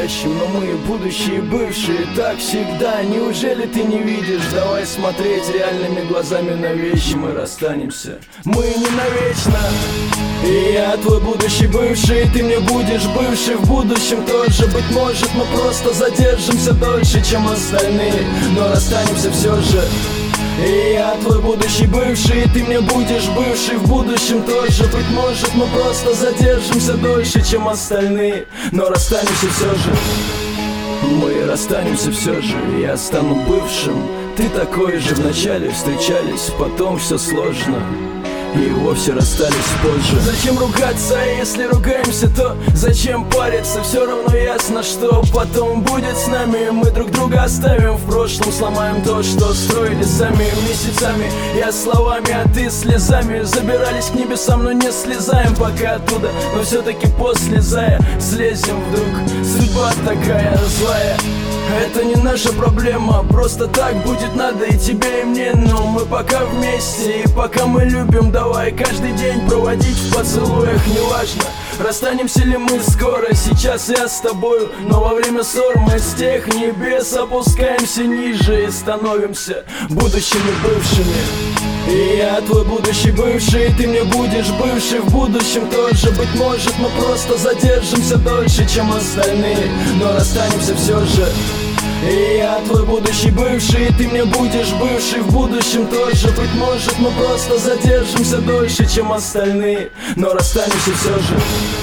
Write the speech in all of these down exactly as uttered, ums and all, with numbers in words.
настоящем, но мы будущие и бывшие, так всегда. Неужели ты не видишь? Давай смотреть реальными глазами на вещи. Мы расстанемся, мы не навечно. И я твой будущий бывший, и ты мне будешь бывший в будущем тоже. Быть может, мы просто задержимся дольше, чем остальные, но расстанемся все же. И я твой будущий бывший, и ты мне будешь бывший в будущем тоже. Быть может, мы просто задержимся дольше, чем остальные, но расстанемся все же. Мы расстанемся все же, я стану бывшим. Ты такой же, вначале встречались, потом все сложно и вовсе расстались позже. Зачем ругаться, а если ругаемся, то зачем париться? Все равно ясно, что потом будет с нами. Мы друг друга оставим в прошлом, сломаем то, что строили сами. Месяцами я словами, а ты слезами. Забирались к небесам, но не слезаем пока оттуда. Но все-таки после зая слезем вдруг. Судьба такая злая. Это не наша проблема, просто так будет надо и тебе, и мне. Но мы пока вместе, и пока мы любим, давай каждый день проводить в поцелуях. Неважно, расстанемся ли мы скоро, сейчас я с тобою, но во время ссор мы с тех небес опускаемся ниже и становимся будущими бывшими. И я твой будущий бывший, и ты мне будешь бывший в будущем тоже. Быть может, мы просто задержимся дольше, чем остальные, но расстанемся все же. И я твой будущий бывший, и ты мне будешь бывший в будущем тоже. Быть может, мы просто задержимся дольше, чем остальные, но расстанемся все же.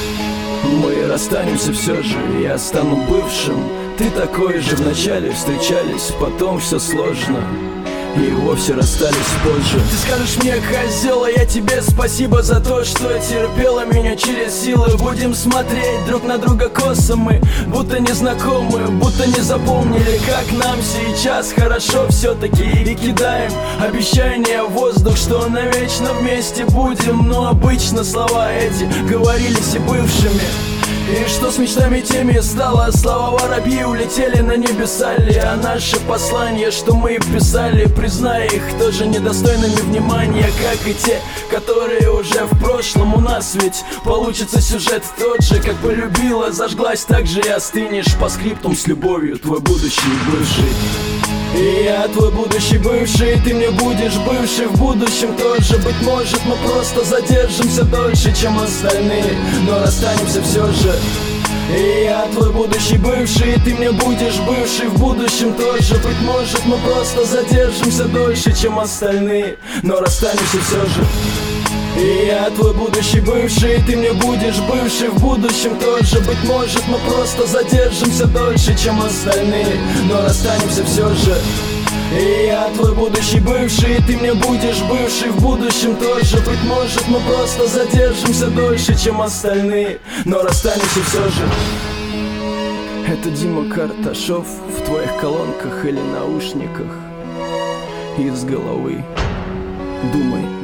Мы расстанемся все же, я стану бывшим. Ты такой же, вначале встречались, потом все сложно и вовсе расстались позже. Ты скажешь мне, козел, а я тебе спасибо за то, что терпела меня через силы. Будем смотреть друг на друга косо мы, будто незнакомые, будто не запомнили, как нам сейчас хорошо все-таки. И кидаем обещания в воздух, что навечно вместе будем. Но обычно слова эти говорились и бывшими. И что с мечтами теми стало? Слова воробьи улетели на небеса ли? А наши послания, что мы писали, признай их тоже недостойными внимания, как и те, которые уже в прошлом. У нас ведь получится сюжет тот же, как полюбила, зажглась, так же и остынешь по скриптум с любовью, твой будущий бывший. И я твой будущий бывший, и ты мне будешь бывший в будущем тоже. Быть может, мы просто задержимся дольше, чем остальные, но расстанемся все же. И я твой будущий бывший, и ты мне будешь бывший в будущем тоже. Быть может, мы просто задержимся дольше, чем остальные, но расстанемся все же. И я твой будущий бывший, и ты мне будешь бывший в будущем тоже. Быть может, мы просто задержимся дольше, чем остальные, но расстанемся все же. И я твой будущий бывший, и ты мне будешь бывший в будущем тоже. Быть может, мы просто задержимся дольше, чем остальные, но расстанемся все же. Это Дима Карташов в твоих колонках или наушниках. Из головы думай.